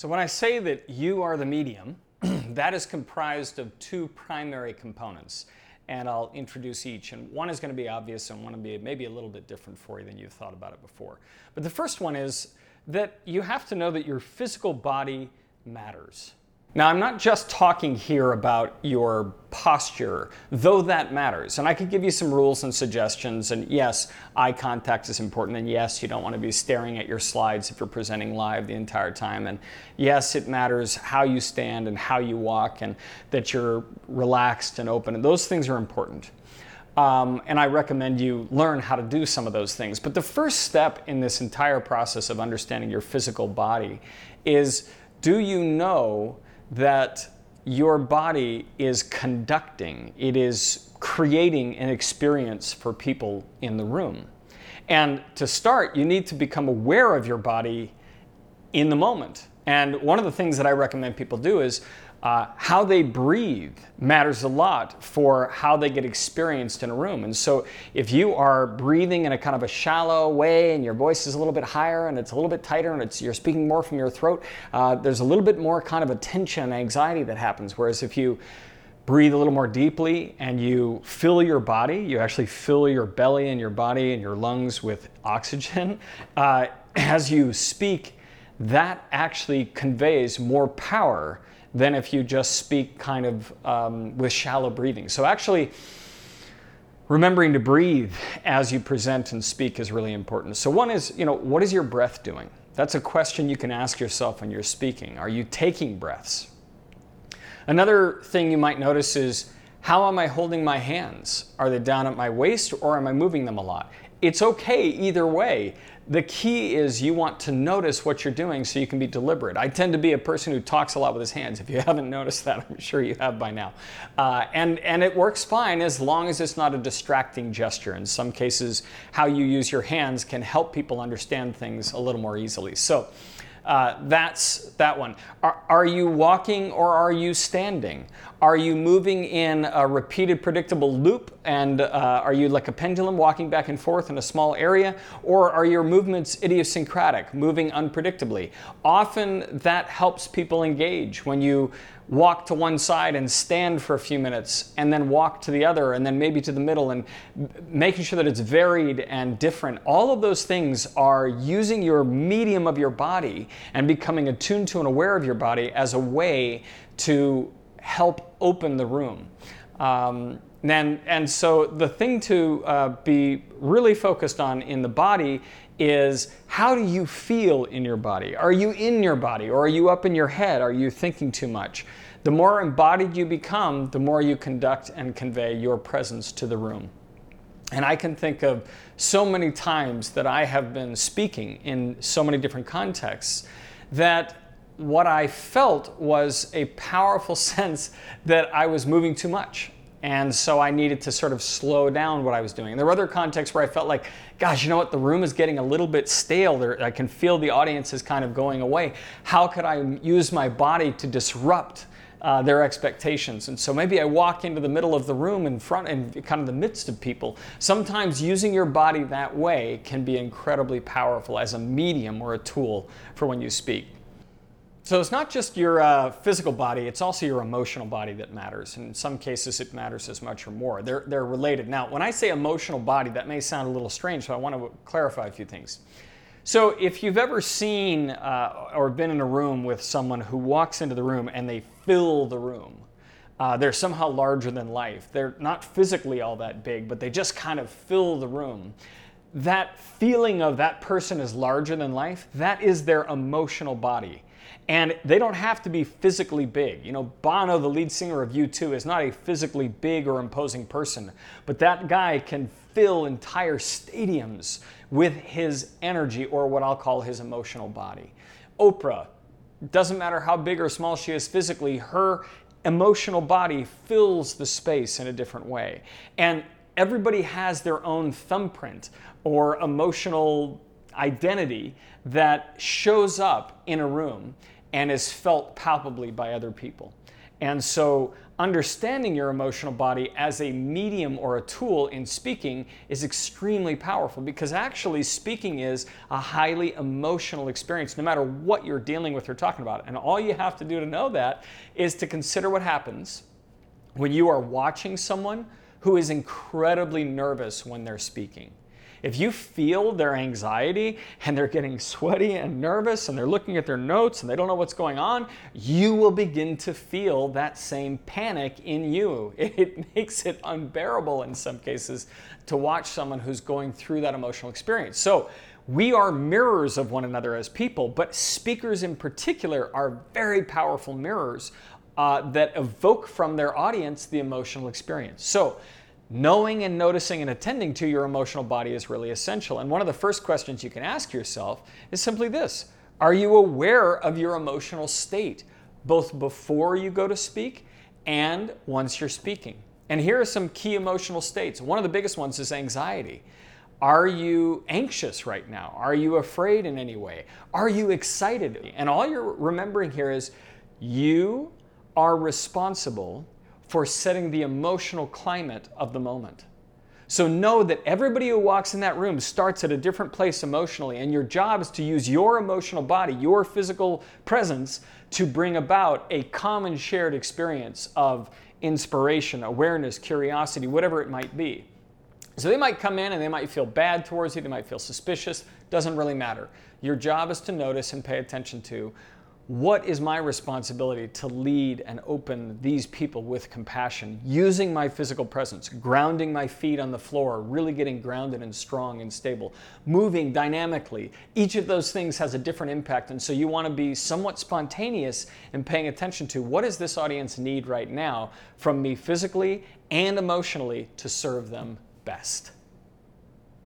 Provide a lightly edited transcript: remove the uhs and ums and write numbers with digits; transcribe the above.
So when I say that you are the medium, that is comprised of two primary components. And I'll introduce each. And one is going to be obvious and one will be maybe a little bit different for you than you've thought about it before. But the first one is that you have to know that your physical body matters. Now, I'm not just talking here about your posture, though that matters. And I could give you some rules and suggestions. And yes, eye contact is important. And yes, you don't want to be staring at your slides if you're presenting live the entire time. And yes, it matters how you stand and how you walk and that you're relaxed and open. And those things are important. And I recommend you learn how to do some of those things. But the first step in this entire process of understanding your physical body is, do you know that your body is conducting, it is creating an experience for people in the room? And to start, you need to become aware of your body in the moment. And one of the things that I recommend people do is how they breathe matters a lot for how they get experienced in a room. And so if you are breathing in a kind of a shallow way and your voice is a little bit higher and it's a little bit tighter and you're speaking more from your throat, there's a little bit more kind of a tension and anxiety that happens. Whereas if you breathe a little more deeply and you fill your body, you actually fill your belly and your body and your lungs with oxygen, as you speak, that actually conveys more power than if you just speak kind of with shallow breathing. So actually, remembering to breathe as you present and speak is really important. So one is, what is your breath doing? That's a question you can ask yourself when you're speaking. Are you taking breaths? Another thing you might notice is, how am I holding my hands? Are they down at my waist or am I moving them a lot? It's okay either way. The key is you want to notice what you're doing so you can be deliberate. I tend to be a person who talks a lot with his hands. If you haven't noticed that, I'm sure you have by now. And it works fine as long as it's not a distracting gesture. In some cases, how you use your hands can help people understand things a little more easily. So that's that one. Are you walking or are you standing? Are you moving in a repeated predictable loop and are you like a pendulum walking back and forth in a small area? Or are your movements idiosyncratic, moving unpredictably? Often that helps people engage when you walk to one side and stand for a few minutes and then walk to the other and then maybe to the middle, and making sure that it's varied and different. All of those things are using your medium of your body and becoming attuned to and aware of your body as a way to help open the room. And so the thing to be really focused on in the body is, how do you feel in your body? Are you in your body or are you up in your head? Are you thinking too much? The more embodied you become, the more you conduct and convey your presence to the room. And I can think of so many times that I have been speaking in so many different contexts that what I felt was a powerful sense that I was moving too much. And so I needed to sort of slow down what I was doing. And there were other contexts where I felt like, gosh, you know what, the room is getting a little bit stale. I can feel the audience is kind of going away. How could I use my body to disrupt their expectations? And so maybe I walk into the middle of the room in front and kind of the midst of people. Sometimes using your body that way can be incredibly powerful as a medium or a tool for when you speak. So it's not just your physical body, it's also your emotional body that matters. And in some cases, it matters as much or more. They're related. Now, when I say emotional body, that may sound a little strange, so I want to clarify a few things. So if you've ever seen or been in a room with someone who walks into the room and they fill the room, they're somehow larger than life. They're not physically all that big, but they just kind of fill the room. That feeling of that person is larger than life, that is their emotional body. And they don't have to be physically big. Bono, the lead singer of U2, is not a physically big or imposing person, but that guy can fill entire stadiums with his energy, or what I'll call his emotional body. Oprah, doesn't matter how big or small she is physically, her emotional body fills the space in a different way. And everybody has their own thumbprint or emotional identity that shows up in a room and is felt palpably by other people. And so understanding your emotional body as a medium or a tool in speaking is extremely powerful, because actually speaking is a highly emotional experience no matter what you're dealing with or talking about. And all you have to do to know that is to consider what happens when you are watching someone who is incredibly nervous when they're speaking. If you feel their anxiety and they're getting sweaty and nervous and they're looking at their notes and they don't know what's going on, you will begin to feel that same panic in you. It makes it unbearable in some cases to watch someone who's going through that emotional experience. So we are mirrors of one another as people, but speakers in particular are very powerful mirrors that evoke from their audience the emotional experience. So knowing and noticing and attending to your emotional body is really essential. And one of the first questions you can ask yourself is simply this: are you aware of your emotional state, both before you go to speak and once you're speaking? And here are some key emotional states. One of the biggest ones is anxiety. Are you anxious right now? Are you afraid in any way? Are you excited? And all you're remembering here is you are responsible for setting the emotional climate of the moment. So know that everybody who walks in that room starts at a different place emotionally, and your job is to use your emotional body, your physical presence, to bring about a common shared experience of inspiration, awareness, curiosity, whatever it might be. So they might come in and they might feel bad towards you, they might feel suspicious, doesn't really matter. Your job is to notice and pay attention to, what is my responsibility to lead and open these people with compassion, using my physical presence, grounding my feet on the floor, really getting grounded and strong and stable, moving dynamically. Each of those things has a different impact, and so you want to be somewhat spontaneous in paying attention to, what does this audience need right now from me physically and emotionally to serve them best.